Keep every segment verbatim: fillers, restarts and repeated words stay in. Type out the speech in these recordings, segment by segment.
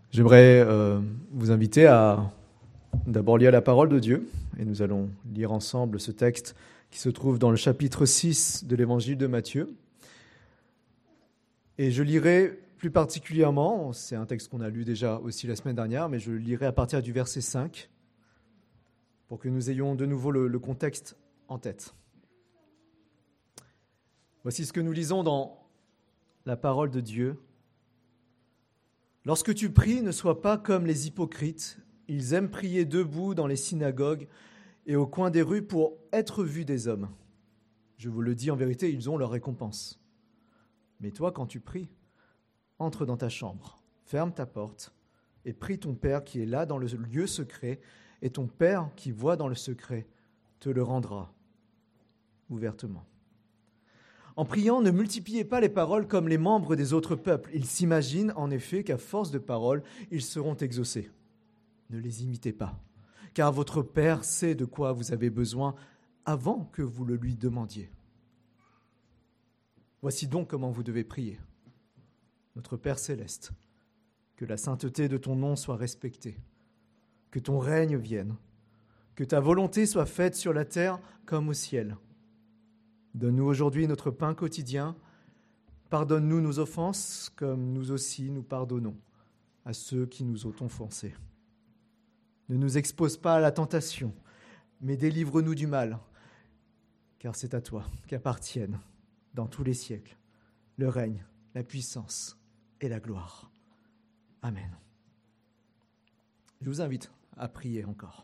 J'aimerais euh, vous inviter à d'abord lire la parole de Dieu, et nous allons lire ensemble ce texte qui se trouve dans le chapitre six de l'évangile de Matthieu. Et je lirai plus particulièrement, c'est un texte qu'on a lu déjà aussi la semaine dernière, mais je le lirai à partir du verset cinq, pour que nous ayons de nouveau le, le contexte en tête. Voici ce que nous lisons dans la parole de Dieu. Lorsque tu pries, ne sois pas comme les hypocrites. Ils aiment prier debout dans les synagogues et au coin des rues pour être vus des hommes. Je vous le dis en vérité, ils ont leur récompense. Mais toi, quand tu pries, entre dans ta chambre, ferme ta porte et prie ton Père qui est là dans le lieu secret, et ton Père qui voit dans le secret te le rendra ouvertement. En priant, ne multipliez pas les paroles comme les membres des autres peuples. Ils s'imaginent en effet qu'à force de paroles, ils seront exaucés. Ne les imitez pas, car votre Père sait de quoi vous avez besoin avant que vous le lui demandiez. Voici donc comment vous devez prier. Notre Père céleste, que la sainteté de ton nom soit respectée, que ton règne vienne, que ta volonté soit faite sur la terre comme au ciel. Donne-nous aujourd'hui notre pain quotidien. Pardonne-nous nos offenses, comme nous aussi nous pardonnons à ceux qui nous ont offensés. Ne nous expose pas à la tentation, mais délivre-nous du mal, car c'est à toi qu'appartiennent, dans tous les siècles, le règne, la puissance et la gloire. Amen. Je vous invite à prier encore.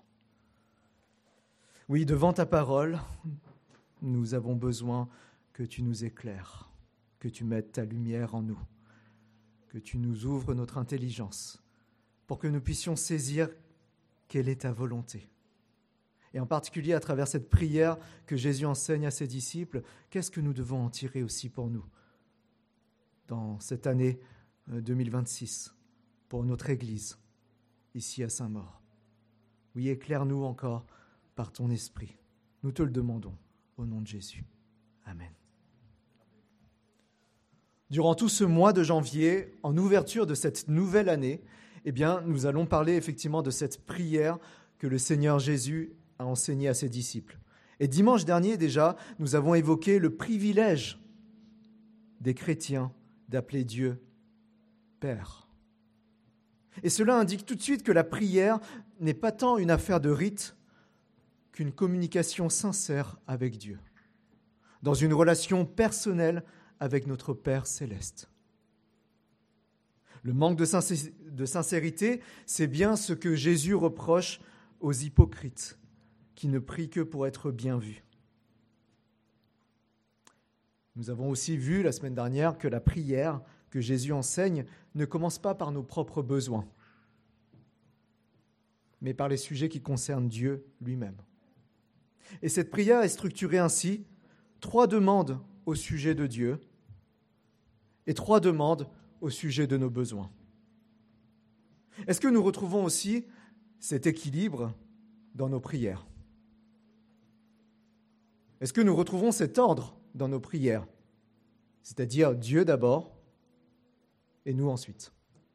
Oui, devant ta parole, nous avons besoin que tu nous éclaires, que tu mettes ta lumière en nous, que tu nous ouvres notre intelligence pour que nous puissions saisir quelle est ta volonté. Et en particulier à travers cette prière que Jésus enseigne à ses disciples, qu'est-ce que nous devons en tirer aussi pour nous dans cette année deux mille vingt-six, pour notre Église, ici à Saint-Maur. Oui, éclaire-nous encore par ton esprit. Nous te le demandons. Au nom de Jésus. Amen. Durant tout ce mois de janvier, en ouverture de cette nouvelle année, eh bien, nous allons parler effectivement de cette prière que le Seigneur Jésus a enseignée à ses disciples. Et dimanche dernier déjà, nous avons évoqué le privilège des chrétiens d'appeler Dieu Père. Et cela indique tout de suite que la prière n'est pas tant une affaire de rite qu'une communication sincère avec Dieu, dans une relation personnelle avec notre Père céleste. Le manque de, sincé- de sincérité, c'est bien ce que Jésus reproche aux hypocrites, qui ne prient que pour être bien vus. Nous avons aussi vu la semaine dernière que la prière que Jésus enseigne ne commence pas par nos propres besoins, mais par les sujets qui concernent Dieu lui-même. Et cette prière est structurée ainsi, trois demandes au sujet de Dieu et trois demandes au sujet de nos besoins. Est-ce que nous retrouvons aussi cet équilibre dans nos prières ? Est-ce que nous retrouvons cet ordre dans nos prières ? C'est-à-dire Dieu d'abord et nous ensuite.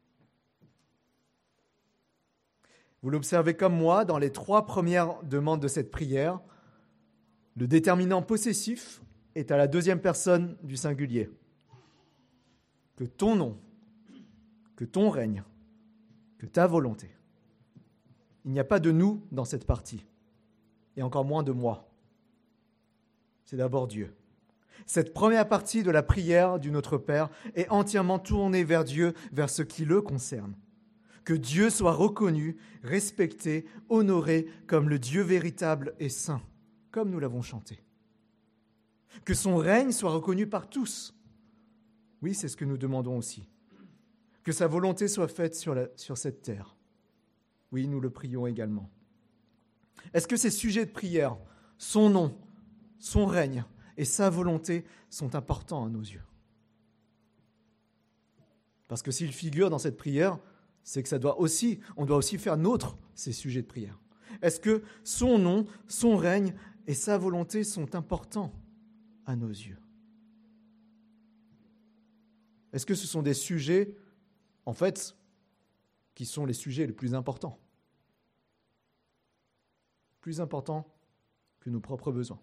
Vous l'observez comme moi, dans les trois premières demandes de cette prière, le déterminant possessif est à la deuxième personne du singulier. Que ton nom, que ton règne, que ta volonté. Il n'y a pas de nous dans cette partie, et encore moins de moi. C'est d'abord Dieu. Cette première partie de la prière du Notre Père est entièrement tournée vers Dieu, vers ce qui le concerne. Que Dieu soit reconnu, respecté, honoré comme le Dieu véritable et saint, comme nous l'avons chanté. Que son règne soit reconnu par tous. Oui, c'est ce que nous demandons aussi. Que sa volonté soit faite sur, la, sur cette terre. Oui, nous le prions également. Est-ce que ces sujets de prière, son nom, son règne et sa volonté sont importants à nos yeux ? Parce que s'ils figurent dans cette prière, c'est que ça doit aussi, on doit aussi faire nôtre ces sujets de prière. Est-ce que son nom, son règne et sa volonté sont importants à nos yeux ? Est-ce que ce sont des sujets, en fait, qui sont les sujets les plus importants. Plus importants que nos propres besoins.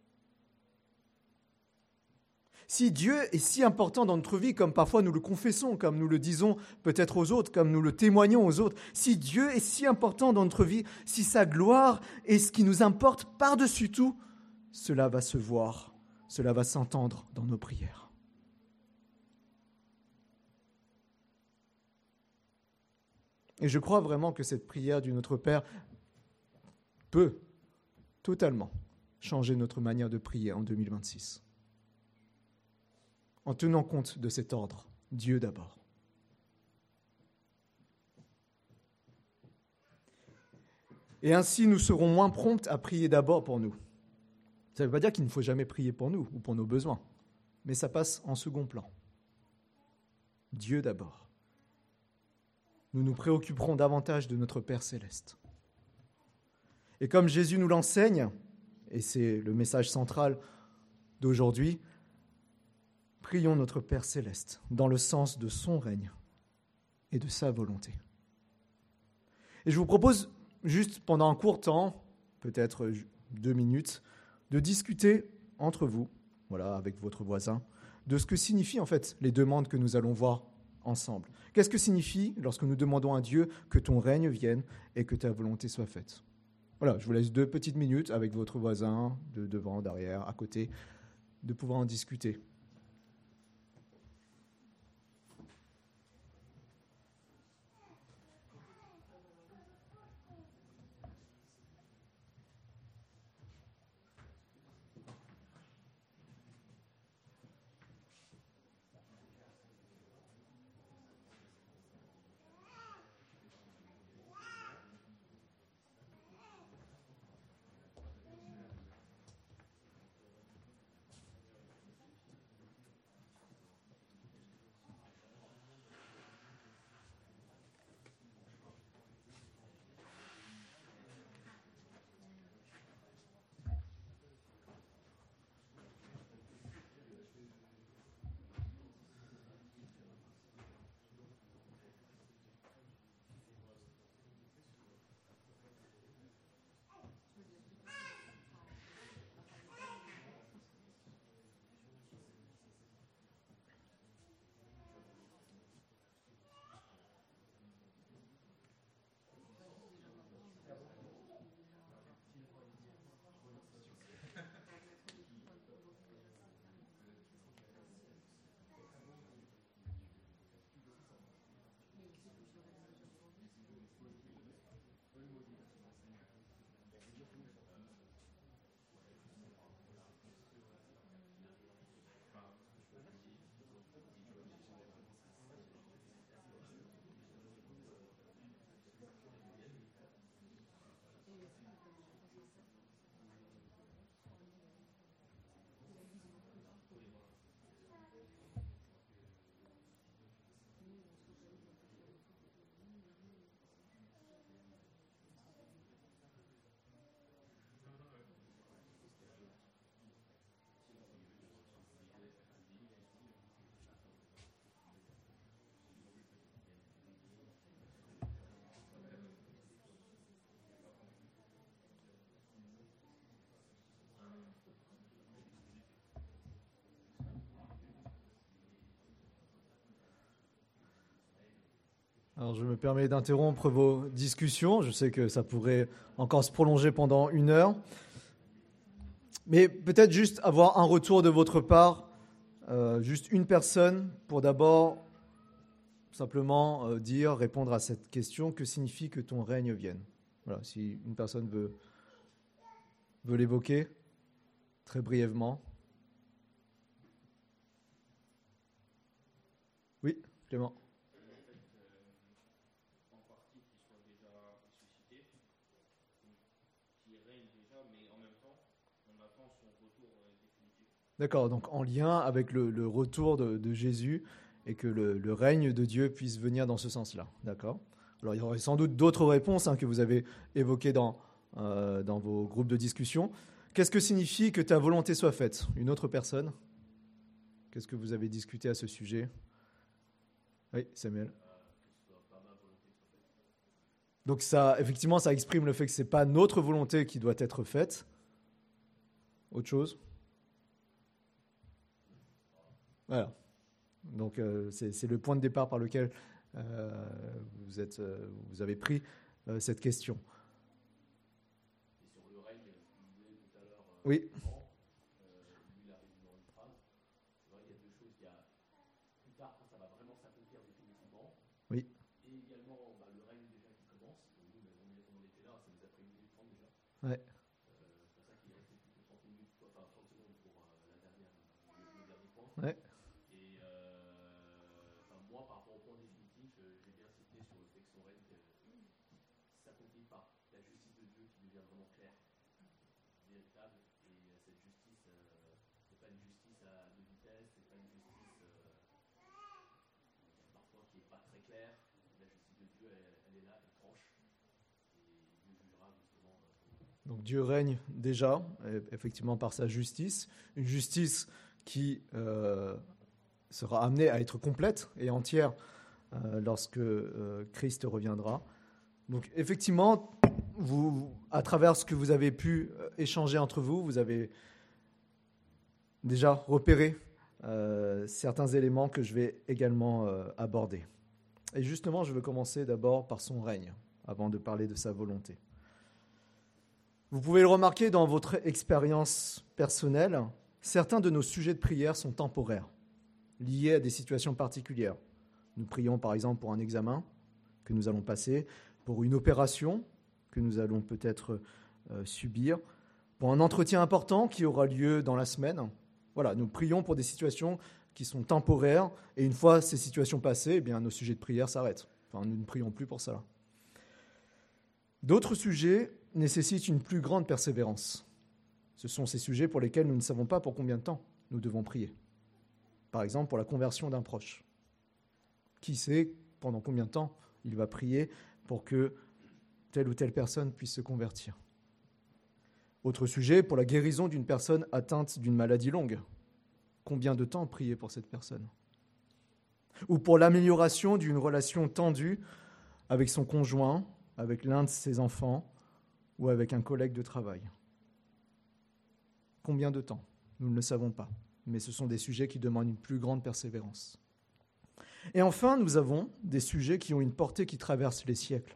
Si Dieu est si important dans notre vie, comme parfois nous le confessons, comme nous le disons peut-être aux autres, comme nous le témoignons aux autres, si Dieu est si important dans notre vie, si sa gloire est ce qui nous importe par-dessus tout, cela va se voir, cela va s'entendre dans nos prières. Et je crois vraiment que cette prière du Notre Père peut totalement changer notre manière de prier en deux mille vingt-six. En tenant compte de cet ordre, Dieu d'abord. Et ainsi, nous serons moins prompts à prier d'abord pour nous. Ça ne veut pas dire qu'il ne faut jamais prier pour nous ou pour nos besoins, mais ça passe en second plan. Dieu d'abord. Nous nous préoccuperons davantage de notre Père céleste. Et comme Jésus nous l'enseigne, et c'est le message central d'aujourd'hui, prions notre Père céleste dans le sens de son règne et de sa volonté. Et je vous propose juste pendant un court temps, peut-être deux minutes, de discuter entre vous, voilà, avec votre voisin, de ce que signifient en fait les demandes que nous allons voir ensemble. Qu'est-ce que signifie lorsque nous demandons à Dieu que ton règne vienne et que ta volonté soit faite? Voilà, je vous laisse deux petites minutes avec votre voisin, de devant, derrière, à côté, de pouvoir en discuter. Alors, je me permets d'interrompre vos discussions. Je sais que ça pourrait encore se prolonger pendant une heure. Mais peut-être juste avoir un retour de votre part, euh, juste une personne, pour d'abord simplement euh, dire, répondre à cette question, que signifie que ton règne vienne? Voilà, si une personne veut, veut l'évoquer, très brièvement. Oui, Clément. D'accord, donc en lien avec le, le retour de, de Jésus et que le, le règne de Dieu puisse venir dans ce sens-là. D'accord. Alors il y aurait sans doute d'autres réponses hein, que vous avez évoquées dans, euh, dans vos groupes de discussion. Qu'est-ce que signifie que ta volonté soit faite? Une autre personne? Qu'est-ce que vous avez discuté à ce sujet? Oui, Samuel. Donc ça, effectivement, ça exprime le fait que ce n'est pas notre volonté qui doit être faite. Autre chose? Voilà. Donc euh, c'est, c'est le point de départ par lequel euh, vous, êtes, euh, vous avez pris euh, cette question. Et sur le règne, vous disiez tout à l'heure, euh, Oui. euh, lui, il arrive dans une phrase. C'est vrai qu'il y a deux choses. Il y a plus tard, quand ça va vraiment s'accomplir définitivement. Oui. Et également bah, le règne déjà qui commence. Nous, on, est, on était là, ça nous a pris une minute trente déjà. Ouais. Euh, c'est pour ça qu'il restait plus que trente minutes, enfin trente secondes pour euh, la dernière, le, le dernier point. Ouais. Et euh, enfin, moi, par rapport au point définitif, euh, j'ai bien cité sur le fait que son règne ne s'accomplit pas. La justice de Dieu qui devient vraiment claire, véritable. Et euh, cette justice, euh, c'est pas une justice à deux vitesses, c'est pas une justice euh, parfois qui n'est pas très claire. La justice de Dieu, elle, elle est là, elle tranche. Et Dieu jugera justement euh, son règne. Donc Dieu règne déjà, effectivement, par sa justice. Une justice qui euh, sera amenée à être complète et entière euh, lorsque euh, Christ reviendra. Donc effectivement, vous, à travers ce que vous avez pu échanger entre vous, vous avez déjà repéré euh, certains éléments que je vais également euh, aborder. Et justement, je veux commencer d'abord par son règne, avant de parler de sa volonté. Vous pouvez le remarquer dans votre expérience personnelle, certains de nos sujets de prière sont temporaires, liés à des situations particulières. Nous prions par exemple pour un examen que nous allons passer, pour une opération que nous allons peut-être euh, subir, pour un entretien important qui aura lieu dans la semaine. Voilà, nous prions pour des situations qui sont temporaires, et une fois ces situations passées, eh bien, nos sujets de prière s'arrêtent. Enfin, nous ne prions plus pour cela. D'autres sujets nécessitent une plus grande persévérance. Ce sont ces sujets pour lesquels nous ne savons pas pour combien de temps nous devons prier. Par exemple, pour la conversion d'un proche. Qui sait pendant combien de temps il va prier pour que telle ou telle personne puisse se convertir. Autre sujet, pour la guérison d'une personne atteinte d'une maladie longue. Combien de temps prier pour cette personne? Ou pour l'amélioration d'une relation tendue avec son conjoint, avec l'un de ses enfants ou avec un collègue de travail. Combien de temps? Nous ne le savons pas, mais ce sont des sujets qui demandent une plus grande persévérance. Et enfin, nous avons des sujets qui ont une portée qui traverse les siècles,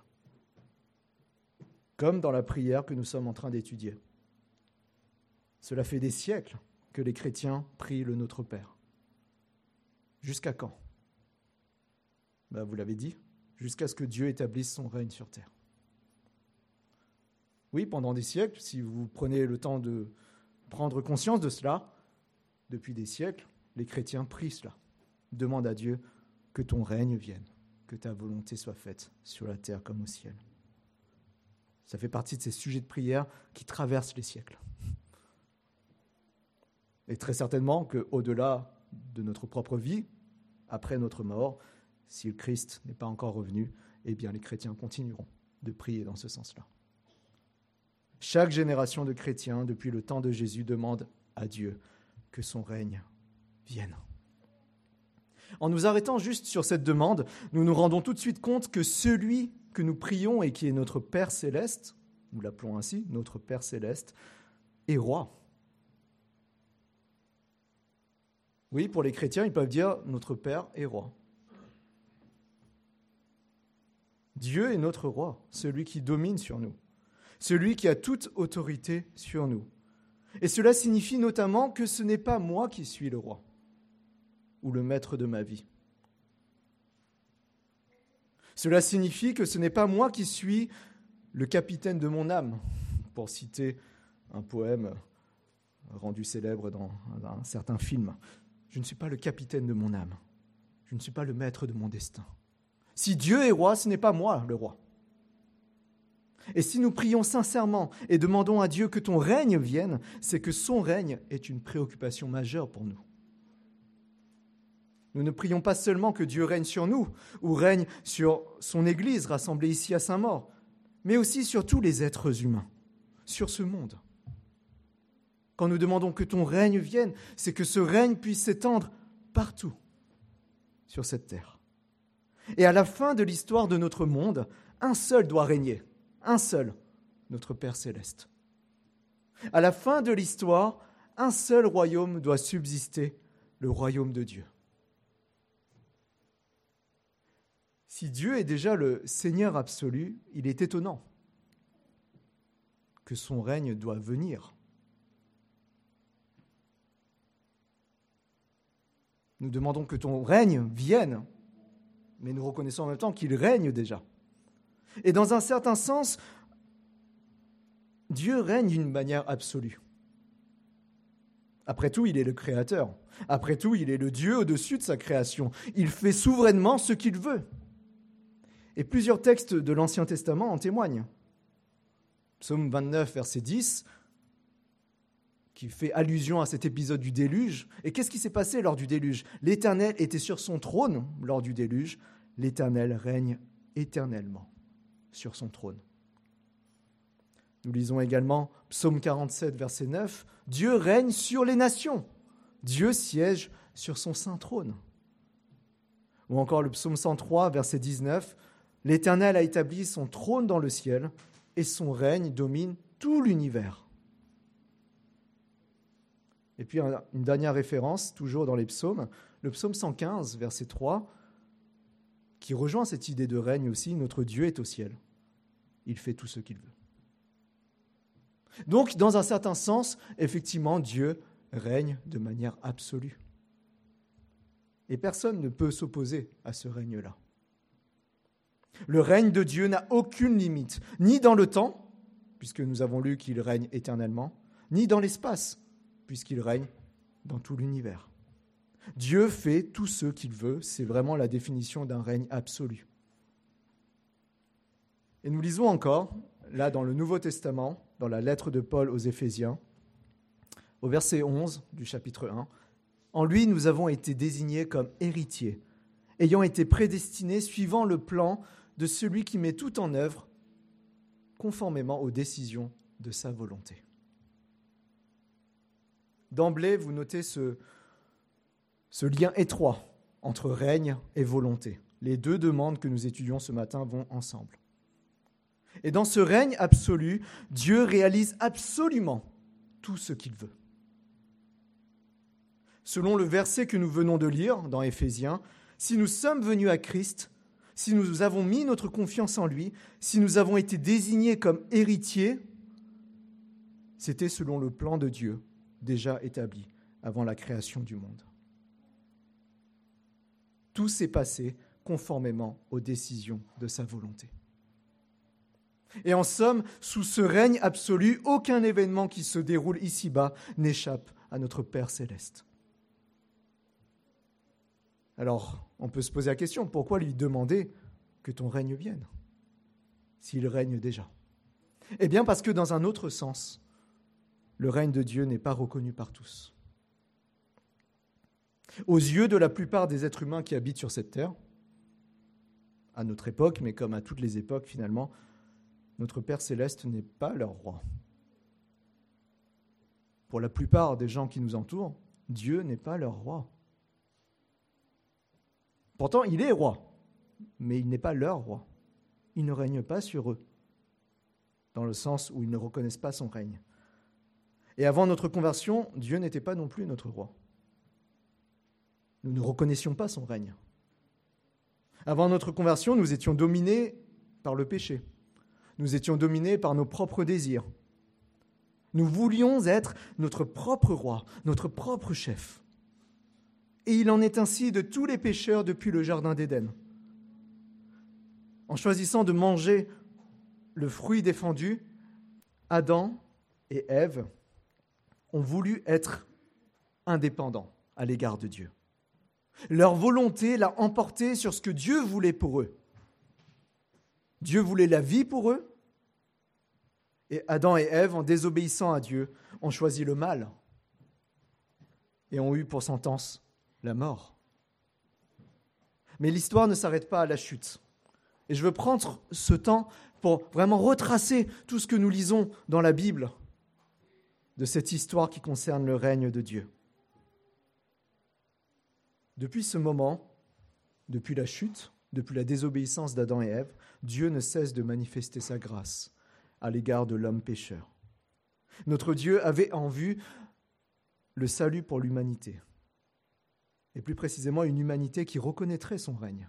comme dans la prière que nous sommes en train d'étudier. Cela fait des siècles que les chrétiens prient le Notre Père. Jusqu'à quand? Ben, vous l'avez dit, jusqu'à ce que Dieu établisse son règne sur terre. Oui, pendant des siècles, si vous prenez le temps de prendre conscience de cela, depuis des siècles, les chrétiens prient cela. Demandent à Dieu que ton règne vienne, que ta volonté soit faite sur la terre comme au ciel. Ça fait partie de ces sujets de prière qui traversent les siècles. Et très certainement qu'au-delà de notre propre vie, après notre mort, si le Christ n'est pas encore revenu, eh bien les chrétiens continueront de prier dans ce sens-là. Chaque génération de chrétiens, depuis le temps de Jésus, demande à Dieu que son règne vienne. En nous arrêtant juste sur cette demande, nous nous rendons tout de suite compte que celui que nous prions et qui est notre Père céleste, nous l'appelons ainsi, notre Père céleste, est roi. Oui, pour les chrétiens, ils peuvent dire « notre Père est roi ». Dieu est notre roi, celui qui domine sur nous, celui qui a toute autorité sur nous. Et cela signifie notamment que ce n'est pas moi qui suis le roi ou le maître de ma vie. Cela signifie que ce n'est pas moi qui suis le capitaine de mon âme, pour citer un poème rendu célèbre dans un certain film. Je ne suis pas le capitaine de mon âme. Je ne suis pas le maître de mon destin. Si Dieu est roi, ce n'est pas moi le roi. Et si nous prions sincèrement et demandons à Dieu que ton règne vienne, c'est que son règne est une préoccupation majeure pour nous. Nous ne prions pas seulement que Dieu règne sur nous ou règne sur son Église rassemblée ici à Saint-Maur, mais aussi sur tous les êtres humains, sur ce monde. Quand nous demandons que ton règne vienne, c'est que ce règne puisse s'étendre partout sur cette terre. Et à la fin de l'histoire de notre monde, un seul doit régner, un seul, notre Père céleste. À la fin de l'histoire, un seul royaume doit subsister, le royaume de Dieu. Si Dieu est déjà le Seigneur absolu, il est étonnant que son règne doit venir. Nous demandons que ton règne vienne, mais nous reconnaissons en même temps qu'il règne déjà. Et dans un certain sens, Dieu règne d'une manière absolue. Après tout, il est le Créateur. Après tout, il est le Dieu au-dessus de sa création. Il fait souverainement ce qu'il veut. Et plusieurs textes de l'Ancien Testament en témoignent. Psaume vingt-neuf, verset dix, qui fait allusion à cet épisode du déluge. Et qu'est-ce qui s'est passé lors du déluge ? L'Éternel était sur son trône lors du déluge. L'Éternel règne éternellement sur son trône. Nous lisons également Psaume quarante-sept, verset neuf. Dieu règne sur les nations. Dieu siège sur son saint trône. Ou encore le Psaume cent trois, verset dix-neuf. L'Éternel a établi son trône dans le ciel et son règne domine tout l'univers. Et puis une dernière référence, toujours dans les psaumes, le psaume cent quinze, verset trois, qui rejoint cette idée de règne aussi. Notre Dieu est au ciel. Il fait tout ce qu'il veut. Donc, dans un certain sens, effectivement, Dieu règne de manière absolue. Et personne ne peut s'opposer à ce règne-là. Le règne de Dieu n'a aucune limite, ni dans le temps, puisque nous avons lu qu'il règne éternellement, ni dans l'espace, puisqu'il règne dans tout l'univers. Dieu fait tout ce qu'il veut, c'est vraiment la définition d'un règne absolu. Et nous lisons encore, là dans le Nouveau Testament, dans la lettre de Paul aux Éphésiens, au verset onze du chapitre un, « En lui, nous avons été désignés comme héritiers, ayant été prédestinés suivant le plan de celui qui met tout en œuvre, conformément aux décisions de sa volonté. » D'emblée, vous notez ce, ce lien étroit entre règne et volonté. Les deux demandes que nous étudions ce matin vont ensemble. Et dans ce règne absolu, Dieu réalise absolument tout ce qu'il veut. Selon le verset que nous venons de lire dans Éphésiens, si nous sommes venus à Christ, si nous avons mis notre confiance en lui, si nous avons été désignés comme héritiers, c'était selon le plan de Dieu déjà établi avant la création du monde. Tout s'est passé conformément aux décisions de sa volonté. Et en somme, sous ce règne absolu, aucun événement qui se déroule ici-bas n'échappe à notre Père céleste. Alors, on peut se poser la question, pourquoi lui demander que ton règne vienne, s'il règne déjà ? Eh bien, parce que dans un autre sens, le règne de Dieu n'est pas reconnu par tous. Aux yeux de la plupart des êtres humains qui habitent sur cette terre, à notre époque, mais comme à toutes les époques finalement, notre Père céleste n'est pas leur roi. Pour la plupart des gens qui nous entourent, Dieu n'est pas leur roi. Pourtant, il est roi, mais il n'est pas leur roi. Il ne règne pas sur eux, dans le sens où ils ne reconnaissent pas son règne. Et avant notre conversion, Dieu n'était pas non plus notre roi. Nous ne reconnaissions pas son règne. Avant notre conversion, nous étions dominés par le péché. Nous étions dominés par nos propres désirs. Nous voulions être notre propre roi, notre propre chef. Et il en est ainsi de tous les pécheurs depuis le jardin d'Éden. En choisissant de manger le fruit défendu, Adam et Ève ont voulu être indépendants à l'égard de Dieu. Leur volonté l'a emporté sur ce que Dieu voulait pour eux. Dieu voulait la vie pour eux, et Adam et Ève, en désobéissant à Dieu, ont choisi le mal et ont eu pour sentence la mort. Mais l'histoire ne s'arrête pas à la chute. Et je veux prendre ce temps pour vraiment retracer tout ce que nous lisons dans la Bible de cette histoire qui concerne le règne de Dieu. Depuis ce moment, depuis la chute, depuis la désobéissance d'Adam et Ève, Dieu ne cesse de manifester sa grâce à l'égard de l'homme pécheur. Notre Dieu avait en vue le salut pour l'humanité, et plus précisément une humanité qui reconnaîtrait son règne.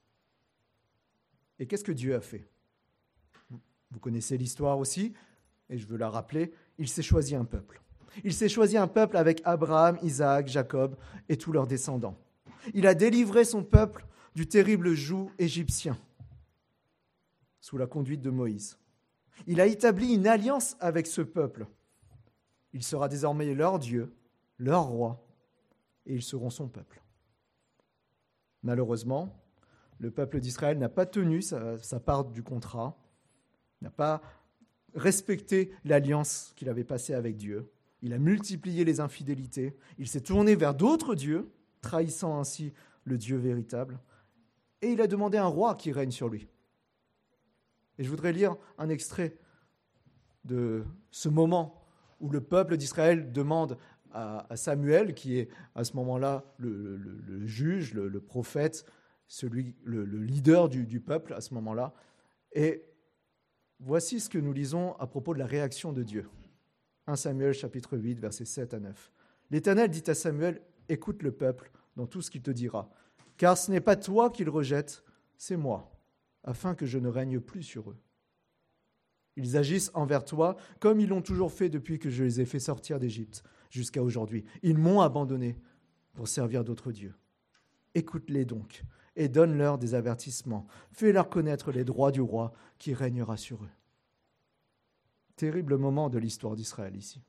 Et qu'est-ce que Dieu a fait ? Vous connaissez l'histoire aussi, et je veux la rappeler, il s'est choisi un peuple. Il s'est choisi un peuple avec Abraham, Isaac, Jacob et tous leurs descendants. Il a délivré son peuple du terrible joug égyptien sous la conduite de Moïse. Il a établi une alliance avec ce peuple. Il sera désormais leur Dieu, leur roi, et ils seront son peuple. Malheureusement, le peuple d'Israël n'a pas tenu sa, sa part du contrat, n'a pas respecté l'alliance qu'il avait passée avec Dieu. Il a multiplié les infidélités, il s'est tourné vers d'autres dieux, trahissant ainsi le Dieu véritable, et il a demandé un roi qui règne sur lui. Et je voudrais lire un extrait de ce moment où le peuple d'Israël demande à, à Samuel, qui est à ce moment-là le, le, le juge, le, le prophète, celui, le, le leader du, du peuple à ce moment-là. Et voici ce que nous lisons à propos de la réaction de Dieu. premier Samuel chapitre huit, versets sept à neuf. L'Éternel dit à Samuel, « Écoute le peuple dans tout ce qu'il te dira, car ce n'est pas toi qu'il rejette, c'est moi, afin que je ne règne plus sur eux. Ils agissent envers toi comme ils l'ont toujours fait depuis que je les ai fait sortir d'Égypte jusqu'à aujourd'hui. Ils m'ont abandonné pour servir d'autres dieux. Écoute-les donc et donne-leur des avertissements. Fais-leur connaître les droits du roi qui régnera sur eux. » Terrible moment de l'histoire d'Israël ici.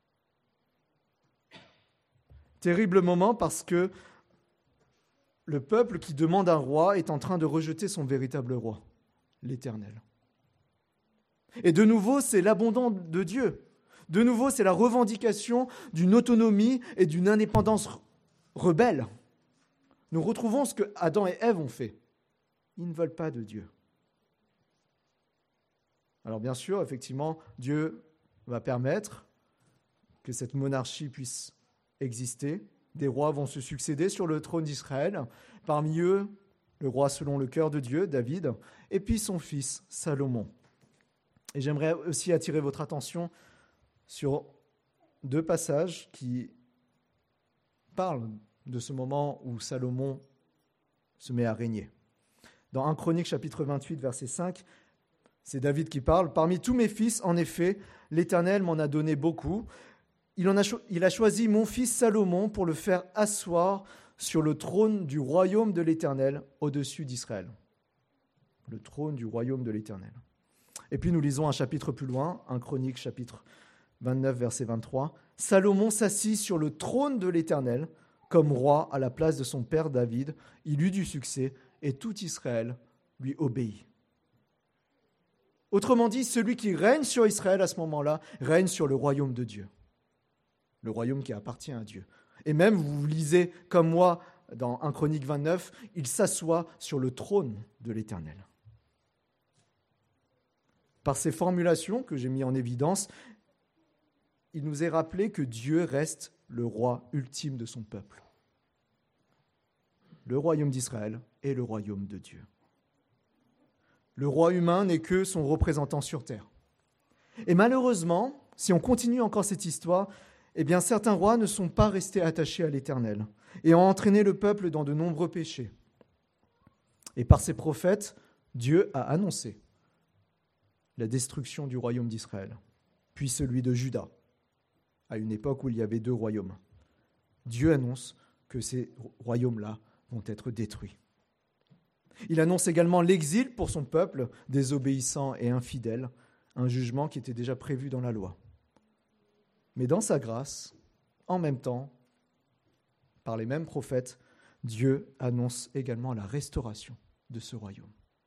Terrible moment parce que le peuple qui demande un roi est en train de rejeter son véritable roi, l'Éternel. Et de nouveau, c'est l'abondance de Dieu. De nouveau, c'est la revendication d'une autonomie et d'une indépendance rebelle. Nous retrouvons ce que Adam et Ève ont fait. Ils ne veulent pas de Dieu. Alors bien sûr, effectivement, Dieu va permettre que cette monarchie puisse exister. Des rois vont se succéder sur le trône d'Israël. Parmi eux, le roi selon le cœur de Dieu, David, et puis son fils, Salomon. Et j'aimerais aussi attirer votre attention sur deux passages qui parlent de ce moment où Salomon se met à régner. Dans premier Chroniques chapitre vingt-huit, verset cinq, c'est David qui parle. « Parmi tous mes fils, en effet, l'Éternel m'en a donné beaucoup. Il, en a cho- il a choisi mon fils Salomon pour le faire asseoir sur le trône du royaume de l'Éternel au-dessus d'Israël. » Le trône du royaume de l'Éternel. Et puis nous lisons un chapitre plus loin, premier Chroniques chapitre vingt-neuf, verset vingt-trois. « Salomon s'assit sur le trône de l'Éternel comme roi à la place de son père David. Il eut du succès et tout Israël lui obéit. » Autrement dit, celui qui règne sur Israël à ce moment-là règne sur le royaume de Dieu. Le royaume qui appartient à Dieu. Et même, vous lisez comme moi dans premier Chroniques vingt-neuf, il s'assoit sur le trône de l'Éternel. Par ces formulations que j'ai mis en évidence, il nous est rappelé que Dieu reste le roi ultime de son peuple. Le royaume d'Israël est le royaume de Dieu. Le roi humain n'est que son représentant sur terre. Et malheureusement, si on continue encore cette histoire, eh bien certains rois ne sont pas restés attachés à l'Éternel et ont entraîné le peuple dans de nombreux péchés. Et par ses prophètes, Dieu a annoncé la destruction du royaume d'Israël, puis celui de Juda, à une époque où il y avait deux royaumes. Dieu annonce que ces royaumes-là vont être détruits. Il annonce également l'exil pour son peuple, désobéissant et infidèle, un jugement qui était déjà prévu dans la loi. Mais dans sa grâce, en même temps, par les mêmes prophètes, Dieu annonce également la restauration de ce royaume.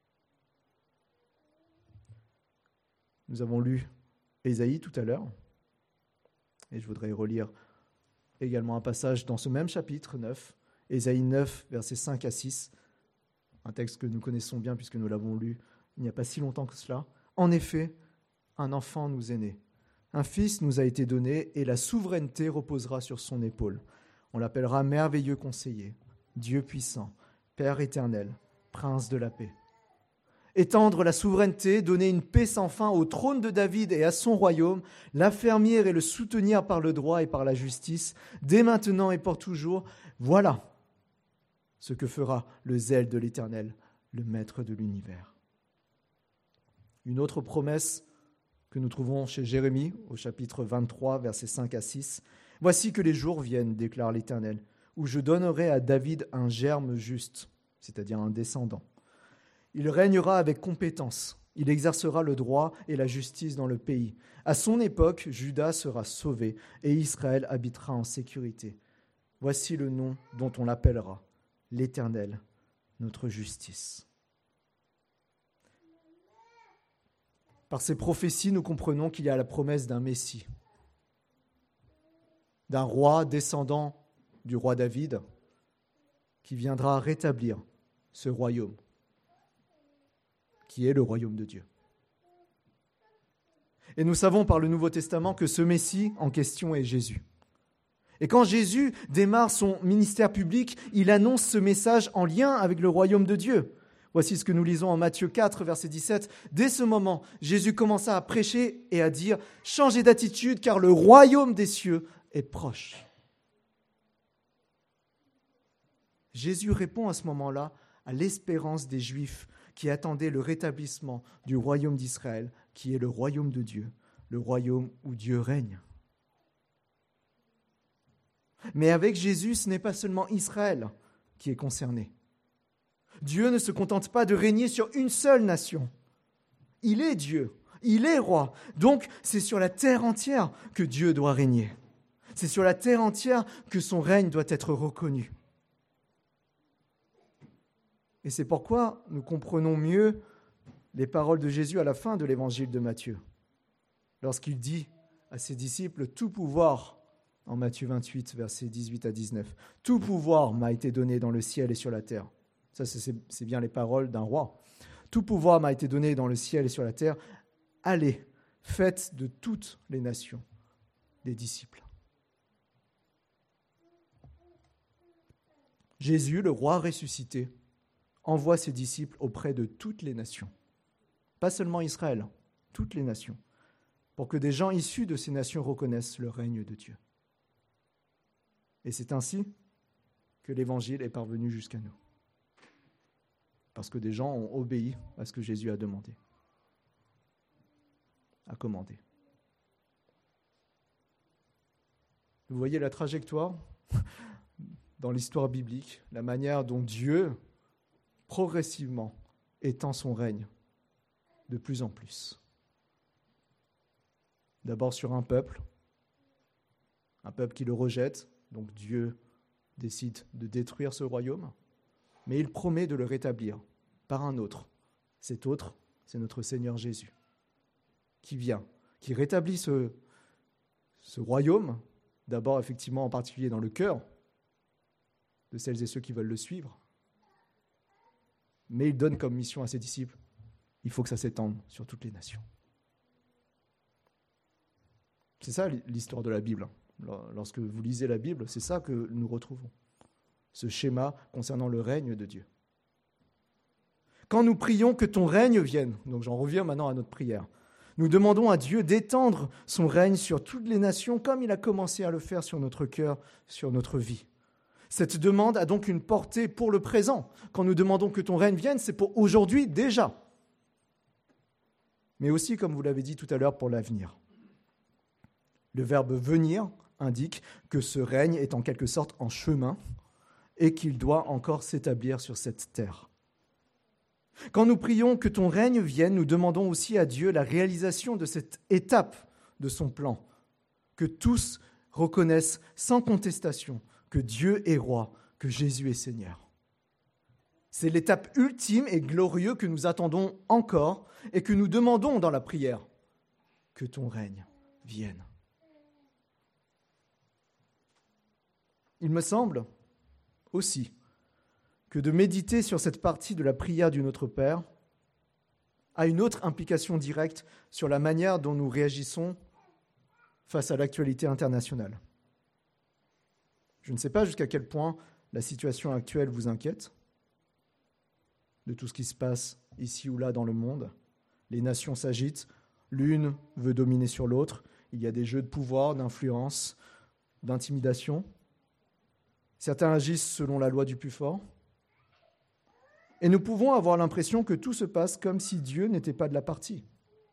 Nous avons lu Ésaïe tout à l'heure, et je voudrais relire également un passage dans ce même chapitre neuf, Ésaïe neuf, versets cinq à six, un texte que nous connaissons bien puisque nous l'avons lu il n'y a pas si longtemps que cela. « En effet, un enfant nous est né, un fils nous a été donné, et la souveraineté reposera sur son épaule. On l'appellera merveilleux conseiller, Dieu puissant, Père éternel, prince de la paix. Étendre la souveraineté, donner une paix sans fin au trône de David et à son royaume, l'affermir et le soutenir par le droit et par la justice, dès maintenant et pour toujours, voilà ce que fera le zèle de l'Éternel, le Maître de l'univers. Une autre promesse que nous trouvons chez Jérémie, au chapitre vingt-trois, versets cinq à six. « Voici que les jours viennent, déclare l'Éternel, où je donnerai à David un germe juste, c'est-à-dire un descendant. Il régnera avec compétence, il exercera le droit et la justice dans le pays. À son époque, Juda sera sauvé et Israël habitera en sécurité. Voici le nom dont on l'appellera, l'Éternel, notre justice. » Par ces prophéties, nous comprenons qu'il y a la promesse d'un Messie, d'un roi descendant du roi David, qui viendra rétablir ce royaume, qui est le royaume de Dieu. Et nous savons par le Nouveau Testament que ce Messie en question est Jésus. Et quand Jésus démarre son ministère public, il annonce ce message en lien avec le royaume de Dieu. Voici ce que nous lisons en Matthieu quatre, verset dix-sept. Dès ce moment, Jésus commença à prêcher et à dire « Changez d'attitude, car le royaume des cieux est proche. » Jésus répond à ce moment-là à l'espérance des Juifs qui attendaient le rétablissement du royaume d'Israël, qui est le royaume de Dieu, le royaume où Dieu règne. Mais avec Jésus, ce n'est pas seulement Israël qui est concerné. Dieu ne se contente pas de régner sur une seule nation. Il est Dieu, il est roi. Donc, c'est sur la terre entière que Dieu doit régner. C'est sur la terre entière que son règne doit être reconnu. Et c'est pourquoi nous comprenons mieux les paroles de Jésus à la fin de l'évangile de Matthieu, lorsqu'il dit à ses disciples « Tout pouvoir », en Matthieu vingt-huit, versets dix-huit à dix-neuf, « Tout pouvoir m'a été donné dans le ciel et sur la terre. » Ça, c'est, c'est bien les paroles d'un roi. « Tout pouvoir m'a été donné dans le ciel et sur la terre. Allez, faites de toutes les nations des disciples. » Jésus, le roi ressuscité, envoie ses disciples auprès de toutes les nations. Pas seulement Israël, toutes les nations, pour que des gens issus de ces nations reconnaissent le règne de Dieu. Et c'est ainsi que l'Évangile est parvenu jusqu'à nous. Parce que des gens ont obéi à ce que Jésus a demandé, a commandé. Vous voyez la trajectoire dans l'histoire biblique, la manière dont Dieu, progressivement, étend son règne de plus en plus. D'abord sur un peuple, un peuple qui le rejette, donc Dieu décide de détruire ce royaume, mais il promet de le rétablir par un autre. Cet autre, c'est notre Seigneur Jésus, qui vient, qui rétablit ce, ce royaume, d'abord effectivement en particulier dans le cœur de celles et ceux qui veulent le suivre, mais il donne comme mission à ses disciples, il faut que ça s'étende sur toutes les nations. C'est ça l'histoire de la Bible. Lorsque vous lisez la Bible, c'est ça que nous retrouvons. Ce schéma concernant le règne de Dieu. Quand nous prions que ton règne vienne, donc j'en reviens maintenant à notre prière, nous demandons à Dieu d'étendre son règne sur toutes les nations comme il a commencé à le faire sur notre cœur, sur notre vie. Cette demande a donc une portée pour le présent. Quand nous demandons que ton règne vienne, c'est pour aujourd'hui déjà. Mais aussi, comme vous l'avez dit tout à l'heure, pour l'avenir. Le verbe « venir » indique que ce règne est en quelque sorte en chemin et qu'il doit encore s'établir sur cette terre. Quand nous prions que ton règne vienne, nous demandons aussi à Dieu la réalisation de cette étape de son plan, que tous reconnaissent sans contestation que Dieu est roi, que Jésus est Seigneur. C'est l'étape ultime et glorieuse que nous attendons encore et que nous demandons dans la prière, que ton règne vienne. Il me semble aussi que de méditer sur cette partie de la prière du Notre Père a une autre implication directe sur la manière dont nous réagissons face à l'actualité internationale. Je ne sais pas jusqu'à quel point la situation actuelle vous inquiète, de tout ce qui se passe ici ou là dans le monde. Les nations s'agitent, l'une veut dominer sur l'autre, il y a des jeux de pouvoir, d'influence, d'intimidation. Certains agissent selon la loi du plus fort. Et nous pouvons avoir l'impression que tout se passe comme si Dieu n'était pas de la partie.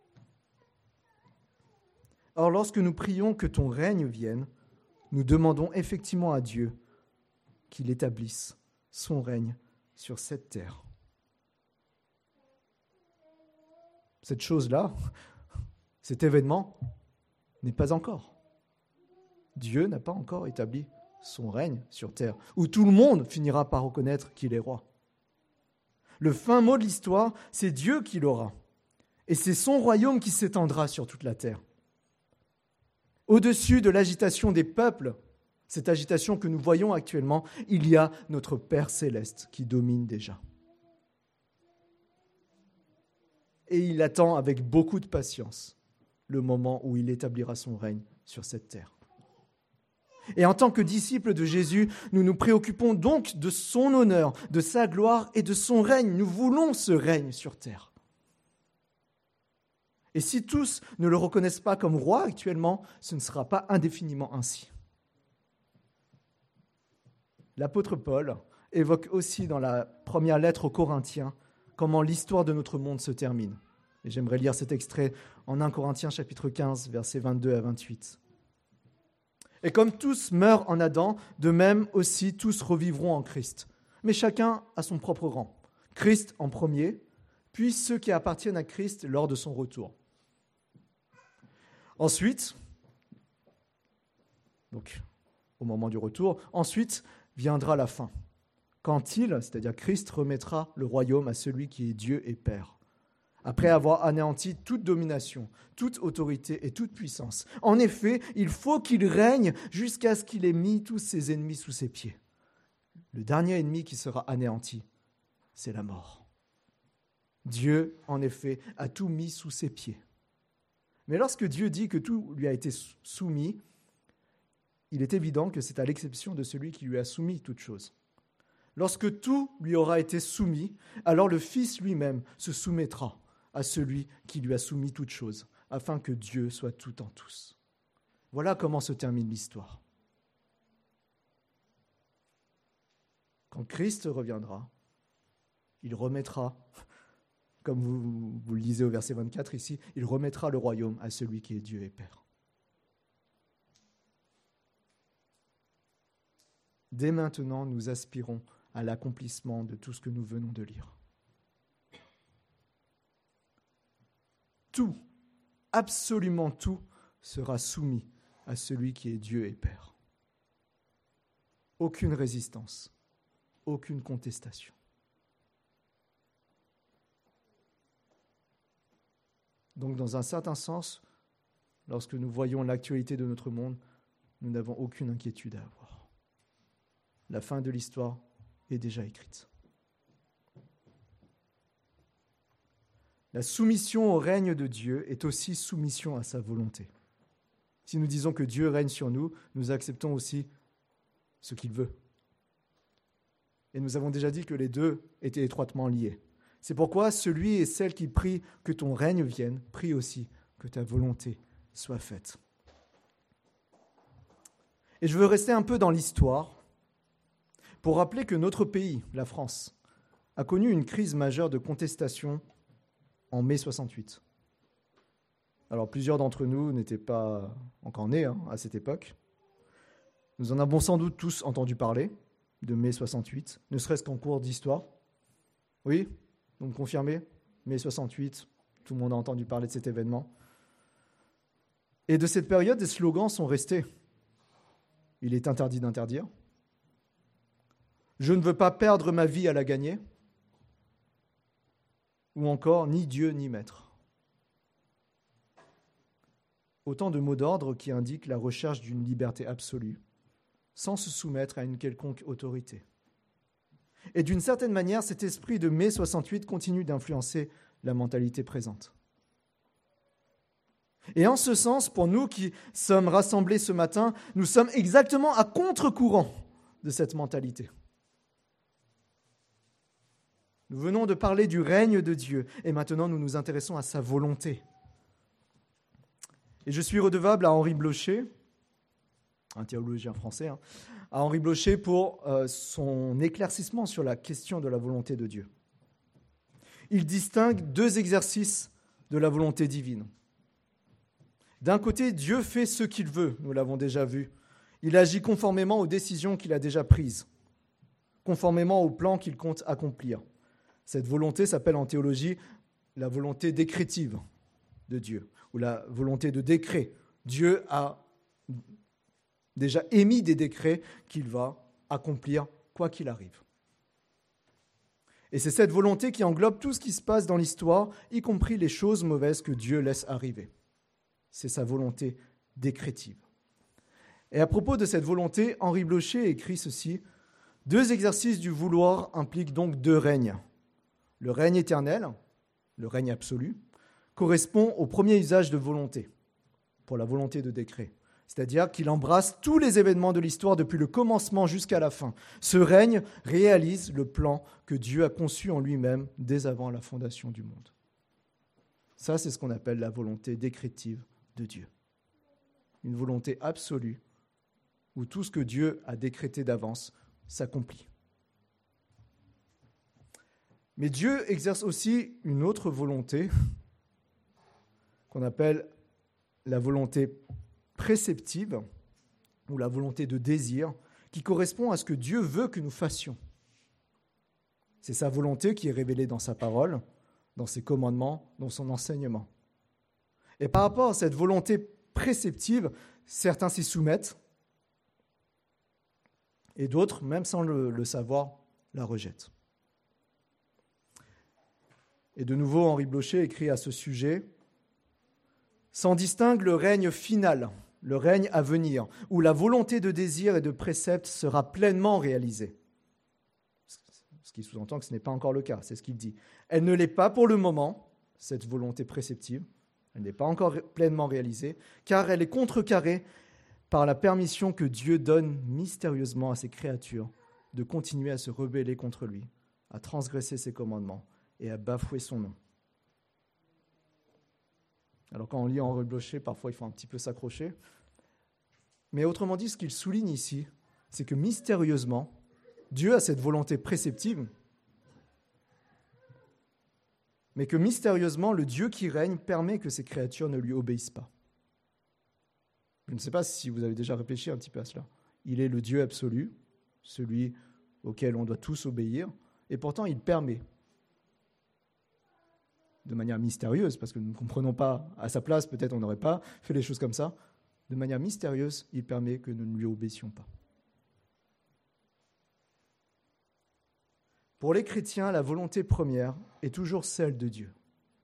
Or, lorsque nous prions que ton règne vienne, nous demandons effectivement à Dieu qu'il établisse son règne sur cette terre. Cette chose-là, cet événement, n'est pas encore. Dieu n'a pas encore établi son règne sur terre, où tout le monde finira par reconnaître qu'il est roi. Le fin mot de l'histoire, c'est Dieu qui l'aura. Et c'est son royaume qui s'étendra sur toute la terre. Au-dessus de l'agitation des peuples, cette agitation que nous voyons actuellement, il y a notre Père céleste qui domine déjà. Et il attend avec beaucoup de patience le moment où il établira son règne sur cette terre. Et en tant que disciples de Jésus, nous nous préoccupons donc de son honneur, de sa gloire et de son règne. Nous voulons ce règne sur terre. Et si tous ne le reconnaissent pas comme roi actuellement, ce ne sera pas indéfiniment ainsi. L'apôtre Paul évoque aussi dans la première lettre aux Corinthiens comment l'histoire de notre monde se termine. Et j'aimerais lire cet extrait en premier Corinthiens chapitre quinze, versets vingt-deux à vingt-huit. « Et comme tous meurent en Adam, de même aussi tous revivront en Christ. Mais chacun à son propre rang. Christ en premier, puis ceux qui appartiennent à Christ lors de son retour. Ensuite, donc au moment du retour, ensuite viendra la fin, quand il, c'est-à-dire Christ, remettra le royaume à celui qui est Dieu et Père, après avoir anéanti toute domination, toute autorité et toute puissance. En effet, il faut qu'il règne jusqu'à ce qu'il ait mis tous ses ennemis sous ses pieds. Le dernier ennemi qui sera anéanti, c'est la mort. Dieu, en effet, a tout mis sous ses pieds. Mais lorsque Dieu dit que tout lui a été soumis, il est évident que c'est à l'exception de celui qui lui a soumis toutes choses. Lorsque tout lui aura été soumis, alors le Fils lui-même se soumettra à celui qui lui a soumis toutes choses, afin que Dieu soit tout en tous. Voilà comment se termine l'histoire. Quand Christ reviendra, il remettra, comme vous, vous le lisez au verset vingt-quatre ici, il remettra le royaume à celui qui est Dieu et Père. Dès maintenant, nous aspirons à l'accomplissement de tout ce que nous venons de lire. Tout, absolument tout, sera soumis à celui qui est Dieu et Père. Aucune résistance, aucune contestation. Donc, dans un certain sens, lorsque nous voyons l'actualité de notre monde, nous n'avons aucune inquiétude à avoir. La fin de l'histoire est déjà écrite. La soumission au règne de Dieu est aussi soumission à sa volonté. Si nous disons que Dieu règne sur nous, nous acceptons aussi ce qu'il veut. Et nous avons déjà dit que les deux étaient étroitement liés. C'est pourquoi celui et celle qui prient que ton règne vienne, prie aussi que ta volonté soit faite. Et je veux rester un peu dans l'histoire pour rappeler que notre pays, la France, a connu une crise majeure de contestation en mai soixante-huit. Alors plusieurs d'entre nous n'étaient pas encore nés hein, à cette époque. Nous en avons sans doute tous entendu parler de mai soixante-huit, ne serait-ce qu'en cours d'histoire. Oui, donc confirmé, mai soixante-huit, tout le monde a entendu parler de cet événement. Et de cette période, des slogans sont restés. Il est interdit d'interdire. Je ne veux pas perdre ma vie à la gagner. Ou encore, ni Dieu ni maître. Autant de mots d'ordre qui indiquent la recherche d'une liberté absolue, sans se soumettre à une quelconque autorité. Et d'une certaine manière, cet esprit de mai soixante-huit continue d'influencer la mentalité présente. Et en ce sens, pour nous qui sommes rassemblés ce matin, nous sommes exactement à contre-courant de cette mentalité. Nous venons de parler du règne de Dieu et maintenant nous nous intéressons à sa volonté. Et je suis redevable à Henri Blocher, un théologien français, hein, à Henri Blocher pour euh, son éclaircissement sur la question de la volonté de Dieu. Il distingue deux exercices de la volonté divine. D'un côté, Dieu fait ce qu'il veut, nous l'avons déjà vu. Il agit conformément aux décisions qu'il a déjà prises, conformément au plan qu'il compte accomplir. Cette volonté s'appelle en théologie la volonté décrétive de Dieu, ou la volonté de décret. Dieu a déjà émis des décrets qu'il va accomplir quoi qu'il arrive. Et c'est cette volonté qui englobe tout ce qui se passe dans l'histoire, y compris les choses mauvaises que Dieu laisse arriver. C'est sa volonté décrétive. Et à propos de cette volonté, Henri Blocher écrit ceci : « Deux exercices du vouloir impliquent donc deux règnes. Le règne éternel, le règne absolu, correspond au premier usage de volonté, pour la volonté de décret. C'est-à-dire qu'il embrasse tous les événements de l'histoire depuis le commencement jusqu'à la fin. Ce règne réalise le plan que Dieu a conçu en lui-même dès avant la fondation du monde. » Ça, c'est ce qu'on appelle la volonté décrétive de Dieu. Une volonté absolue où tout ce que Dieu a décrété d'avance s'accomplit. Mais Dieu exerce aussi une autre volonté qu'on appelle la volonté préceptive ou la volonté de désir qui correspond à ce que Dieu veut que nous fassions. C'est sa volonté qui est révélée dans sa parole, dans ses commandements, dans son enseignement. Et par rapport à cette volonté préceptive, certains s'y soumettent et d'autres, même sans le, le savoir, la rejettent. Et de nouveau, Henri Blocher écrit à ce sujet : « S'en distingue le règne final, le règne à venir, où la volonté de désir et de précepte sera pleinement réalisée. » Ce qui sous-entend que ce n'est pas encore le cas, c'est ce qu'il dit. Elle ne l'est pas pour le moment, cette volonté préceptive, elle n'est pas encore pleinement réalisée, car elle est contrecarrée par la permission que Dieu donne mystérieusement à ses créatures de continuer à se rebeller contre lui, à transgresser ses commandements et à bafouer son nom. Alors quand on lit Henri Blocher, parfois il faut un petit peu s'accrocher. Mais autrement dit, ce qu'il souligne ici, c'est que mystérieusement, Dieu a cette volonté préceptive, mais que mystérieusement, le Dieu qui règne permet que ses créatures ne lui obéissent pas. Je ne sais pas si vous avez déjà réfléchi un petit peu à cela. Il est le Dieu absolu, celui auquel on doit tous obéir, et pourtant il permet, de manière mystérieuse, parce que nous ne comprenons pas à sa place, peut-être on n'aurait pas fait les choses comme ça, de manière mystérieuse, il permet que nous ne lui obéissions pas. Pour les chrétiens, la volonté première est toujours celle de Dieu.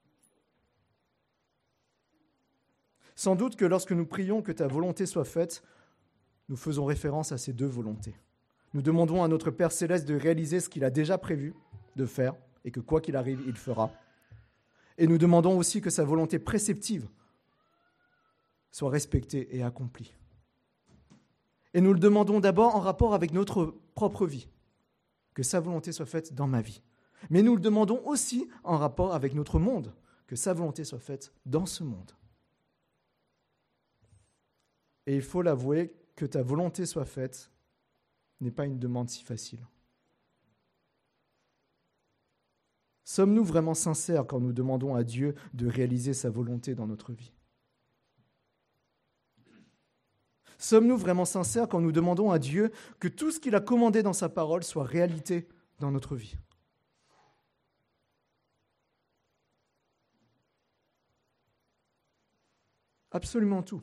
Sans doute que lorsque nous prions que ta volonté soit faite, nous faisons référence à ces deux volontés. Nous demandons à notre Père céleste de réaliser ce qu'il a déjà prévu de faire et que quoi qu'il arrive, il fera. Et nous demandons aussi que sa volonté préceptive soit respectée et accomplie. Et nous le demandons d'abord en rapport avec notre propre vie, que sa volonté soit faite dans ma vie. Mais nous le demandons aussi en rapport avec notre monde, que sa volonté soit faite dans ce monde. Et il faut l'avouer, que ta volonté soit faite n'est pas une demande si facile. Sommes-nous vraiment sincères quand nous demandons à Dieu de réaliser sa volonté dans notre vie ? Sommes-nous vraiment sincères quand nous demandons à Dieu que tout ce qu'il a commandé dans sa parole soit réalité dans notre vie ? Absolument tout.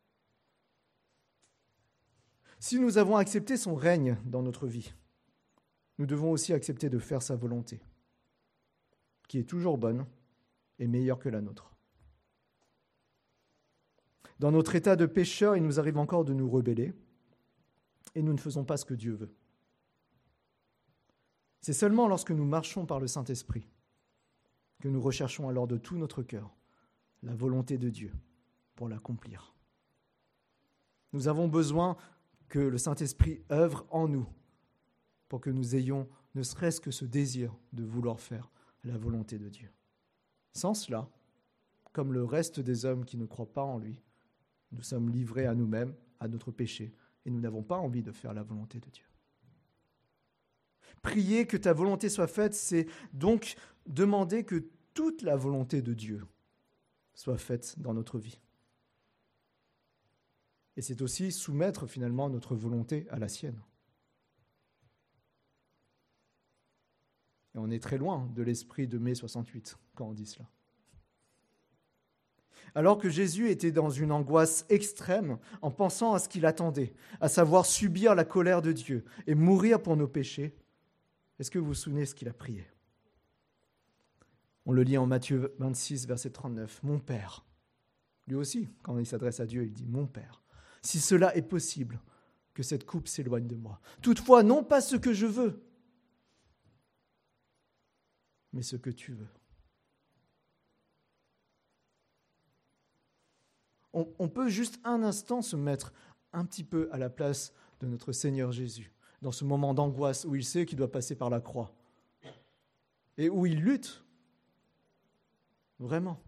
Si nous avons accepté son règne dans notre vie, nous devons aussi accepter de faire sa volonté, qui est toujours bonne et meilleure que la nôtre. Dans notre état de pécheur, il nous arrive encore de nous rebeller et nous ne faisons pas ce que Dieu veut. C'est seulement lorsque nous marchons par le Saint-Esprit que nous recherchons alors de tout notre cœur la volonté de Dieu pour l'accomplir. Nous avons besoin que le Saint-Esprit œuvre en nous pour que nous ayons ne serait-ce que ce désir de vouloir faire la volonté de Dieu. Sans cela, comme le reste des hommes qui ne croient pas en lui, nous sommes livrés à nous-mêmes, à notre péché, et nous n'avons pas envie de faire la volonté de Dieu. Prier que ta volonté soit faite, c'est donc demander que toute la volonté de Dieu soit faite dans notre vie. Et c'est aussi soumettre finalement notre volonté à la sienne. Et on est très loin de l'esprit de mai soixante-huit quand on dit cela. Alors que Jésus était dans une angoisse extrême en pensant à ce qu'il attendait, à savoir subir la colère de Dieu et mourir pour nos péchés, est-ce que vous vous souvenez ce qu'il a prié ? On le lit en Matthieu vingt-six, verset trente-neuf. « Mon Père », lui aussi, quand il s'adresse à Dieu, il dit « Mon Père, si cela est possible, que cette coupe s'éloigne de moi. Toutefois, non pas ce que je veux, mais ce que tu veux. » On, on peut juste un instant se mettre un petit peu à la place de notre Seigneur Jésus, dans ce moment d'angoisse où il sait qu'il doit passer par la croix et où il lutte, vraiment.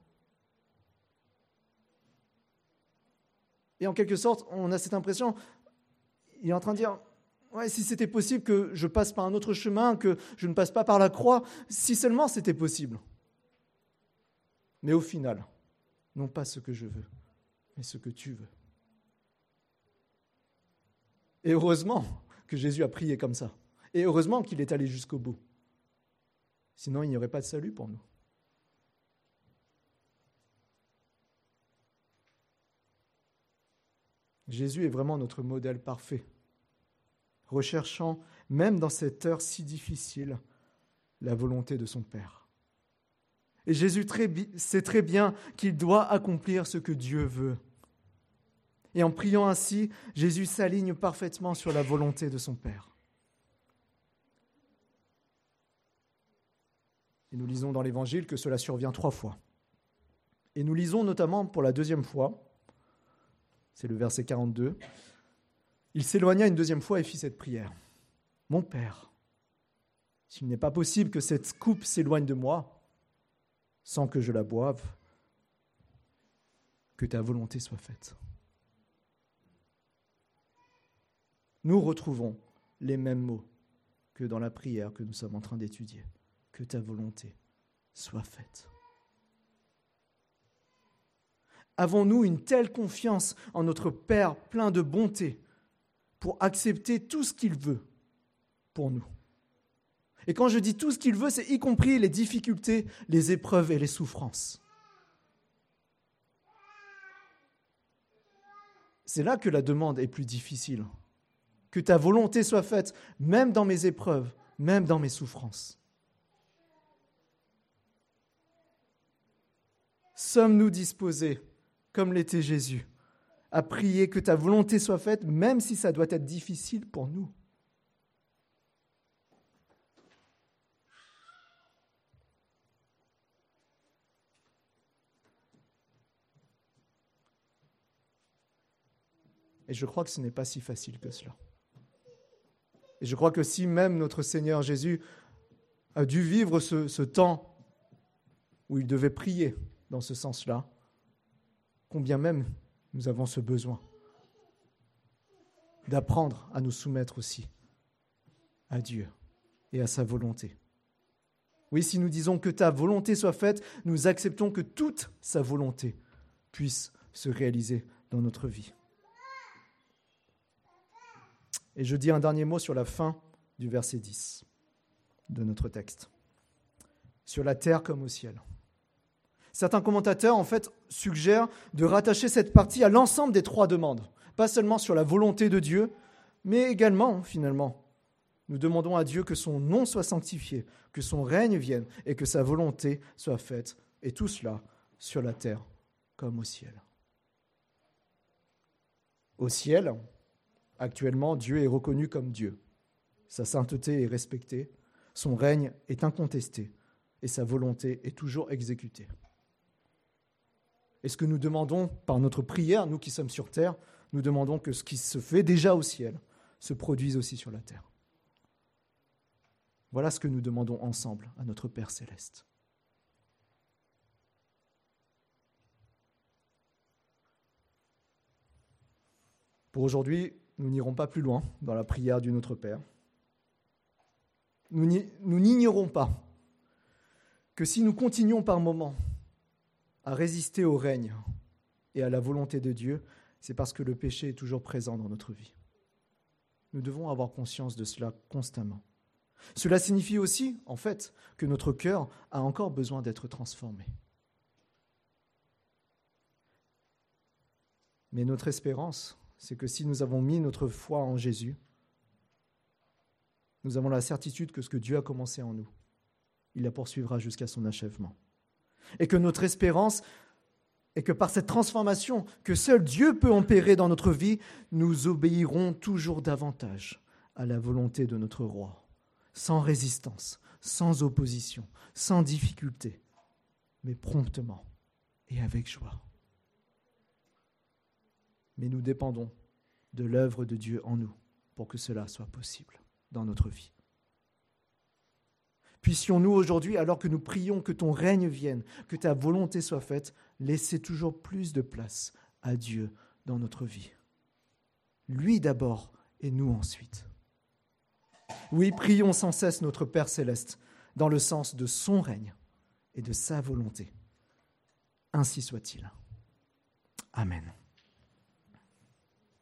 Et en quelque sorte, on a cette impression, il est en train de dire, ouais, si c'était possible que je passe par un autre chemin, que je ne passe pas par la croix, si seulement c'était possible. Mais au final, non pas ce que je veux, mais ce que tu veux. Et heureusement que Jésus a prié comme ça. Et heureusement qu'il est allé jusqu'au bout. Sinon, il n'y aurait pas de salut pour nous. Jésus est vraiment notre modèle parfait, recherchant, même dans cette heure si difficile, la volonté de son Père. Et Jésus sait très bien qu'il doit accomplir ce que Dieu veut. Et en priant ainsi, Jésus s'aligne parfaitement sur la volonté de son Père. Et nous lisons dans l'Évangile que cela survient trois fois. Et nous lisons notamment pour la deuxième fois, c'est le verset quarante-deux, il s'éloigna une deuxième fois et fit cette prière. « Mon Père, s'il n'est pas possible que cette coupe s'éloigne de moi, sans que je la boive, que ta volonté soit faite. » Nous retrouvons les mêmes mots que dans la prière que nous sommes en train d'étudier. Que ta volonté soit faite. Avons-nous une telle confiance en notre Père plein de bonté pour accepter tout ce qu'il veut pour nous? Et quand je dis tout ce qu'il veut, c'est y compris les difficultés, les épreuves et les souffrances. C'est là que la demande est plus difficile. Que ta volonté soit faite, même dans mes épreuves, même dans mes souffrances. Sommes-nous disposés, comme l'était Jésus, à prier que ta volonté soit faite, même si ça doit être difficile pour nous? Et je crois que ce n'est pas si facile que cela. Et je crois que si même notre Seigneur Jésus a dû vivre ce, ce temps où il devait prier dans ce sens-là, combien même nous avons ce besoin d'apprendre à nous soumettre aussi à Dieu et à sa volonté. Oui, si nous disons que ta volonté soit faite, nous acceptons que toute sa volonté puisse se réaliser dans notre vie. Et je dis un dernier mot sur la fin du verset dix de notre texte. Sur la terre comme au ciel. Certains commentateurs, en fait, suggèrent de rattacher cette partie à l'ensemble des trois demandes. Pas seulement sur la volonté de Dieu, mais également, finalement, nous demandons à Dieu que son nom soit sanctifié, que son règne vienne et que sa volonté soit faite. Et tout cela sur la terre comme au ciel. Au ciel, actuellement, Dieu est reconnu comme Dieu. Sa sainteté est respectée, son règne est incontesté et sa volonté est toujours exécutée. Et ce que nous demandons par notre prière, nous qui sommes sur terre, nous demandons que ce qui se fait déjà au ciel se produise aussi sur la terre. Voilà ce que nous demandons ensemble à notre Père céleste. Pour aujourd'hui, nous n'irons pas plus loin dans la prière du Notre Père. Nous n'ignorons pas que si nous continuons par moments à résister au règne et à la volonté de Dieu, c'est parce que le péché est toujours présent dans notre vie. Nous devons avoir conscience de cela constamment. Cela signifie aussi, en fait, que notre cœur a encore besoin d'être transformé. Mais notre espérance, c'est que si nous avons mis notre foi en Jésus, nous avons la certitude que ce que Dieu a commencé en nous, il la poursuivra jusqu'à son achèvement. Et que notre espérance est que par cette transformation que seul Dieu peut opérer dans notre vie, nous obéirons toujours davantage à la volonté de notre roi, sans résistance, sans opposition, sans difficulté, mais promptement et avec joie. Mais nous dépendons de l'œuvre de Dieu en nous pour que cela soit possible dans notre vie. Puissions-nous aujourd'hui, alors que nous prions que ton règne vienne, que ta volonté soit faite, laisser toujours plus de place à Dieu dans notre vie. Lui d'abord et nous ensuite. Oui, prions sans cesse notre Père céleste dans le sens de son règne et de sa volonté. Ainsi soit-il. Amen.